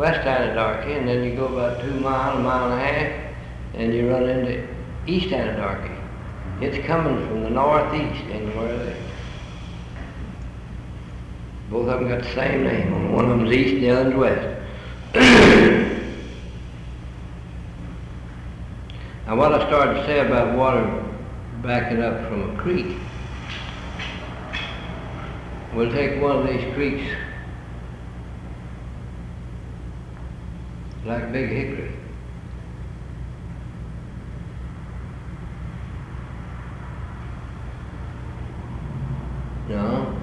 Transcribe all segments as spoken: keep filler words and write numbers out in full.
west Anadarko, and then you go about two miles, a mile and a half, and you run into east Anadarko. It's coming from the northeast anywhere there. Both of them got the same name. One of them's east and the other's west. Now what I started to say about water backing up from a creek, we'll take one of these creeks, like Big Hickory. No,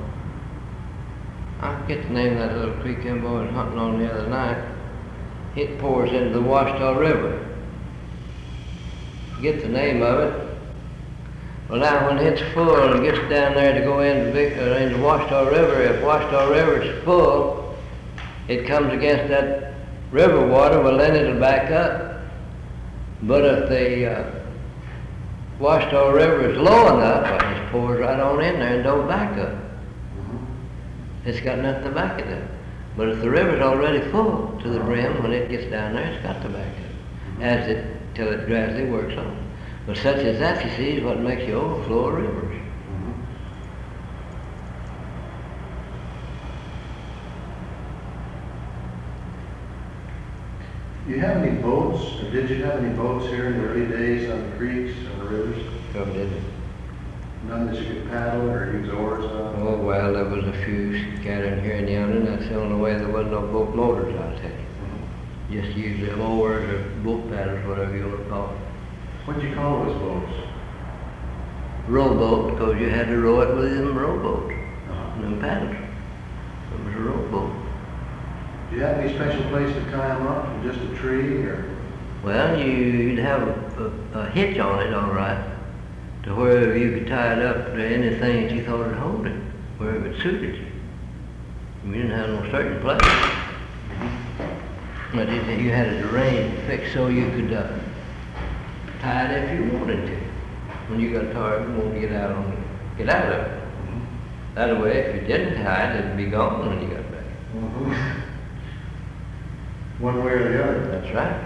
I forget the name of that little creek them boys hunting on the other night. It pours into the Washita River. Forget the name of it. Well, now when it's full and gets down there to go into, Vic, uh, into Washita River, if Washita River is full, it comes against that river water, well then it'll back up. But if the uh, Washita River is low enough, it just pours right on in there and don't back up. Mm-hmm. It's got nothing to back it up. But if the river's already full to the brim, when it gets down there, it's got to back up, as it, till it gradually works on. But such as that, you see, is what makes the overflow of rivers. Mm-hmm. Do you have any boats, or did you have any boats here in the early days on the creeks or the rivers? So did it. None that you could paddle or use oars on? Oh, well, there was a few scattered here and yonder, and that's the only way. There wasn't no boat motors, I'll tell you. Mm-hmm. Just usually oars or boat paddles, whatever you want to call it. What did you call those boats? Rowboat, because you had to row it with them rowboats, Uh-huh. and them paddles. It was a rowboat. Do you have any special place to tie them up, or just a tree, or? Well, you, you'd have a, a, a hitch on it, all right, to wherever you could tie it up to anything that you thought would hold it, wherever it suited you. You didn't have no certain place. But it, you had it arranged, fixed so you could uh, tie it if you wanted to. When you got tired, you wanted to get out on it, get out of it. Mm-hmm. That way, if you didn't tie it, it'd be gone when you got back. Mm-hmm. One way or the other. That's right.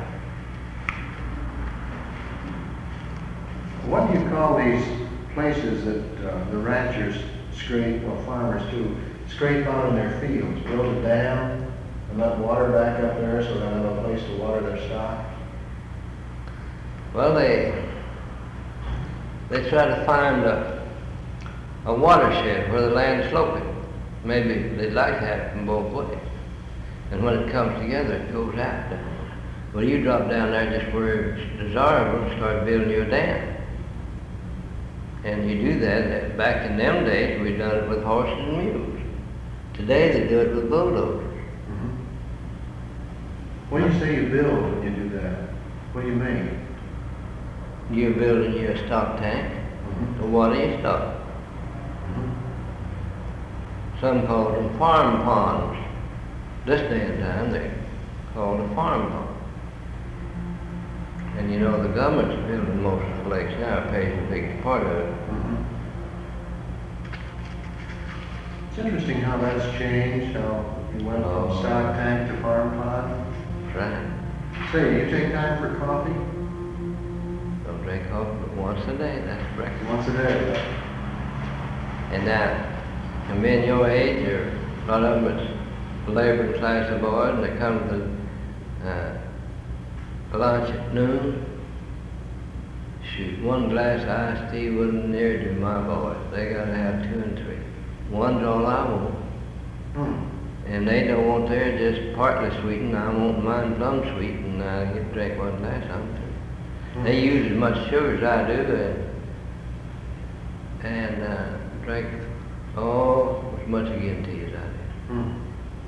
What do you call these places that uh, the ranchers scrape, or farmers too, scrape out in their fields? Build a dam and let water back up there so they have a place to water their stock? Well, they they try to find a, a watershed where the land is sloping. Maybe they'd like to have it from both ways. And when it comes together, it goes out down. Well, you drop down there just where it's desirable and start building you a dam. And you do that, back in them days, we done it with horses and mules. Today, they do it with bulldozers. Mm-hmm. When you say you build, when you do that, what do you mean? You're building you a stock tank Mm-hmm. to water your stock. Mm-hmm. Some call them farm ponds. This day and time, they're called a farm pond. And you know, the government's building most of the lakes now, pays the biggest part of it. Mm-hmm. It's interesting how that's changed, how you went Oh. from stock tank to farm pond. That's right. Say, you take time for coffee? Don't drink coffee but once a day, that's breakfast. Once a day. And now, and men your age, or a lot of them, it's laboring class of boys, and they come to uh, lunch at noon. Shoot, one glass of iced tea wouldn't near do my boys. They gotta have two and three. One's all I want. Hmm. And they don't want theirs just partly sweetened. I want mine plum sweet, and I get to drink one glass of them too. Hmm. They use as much sugar as I do, and, and uh, drink oh as much again tea as I do. Hmm.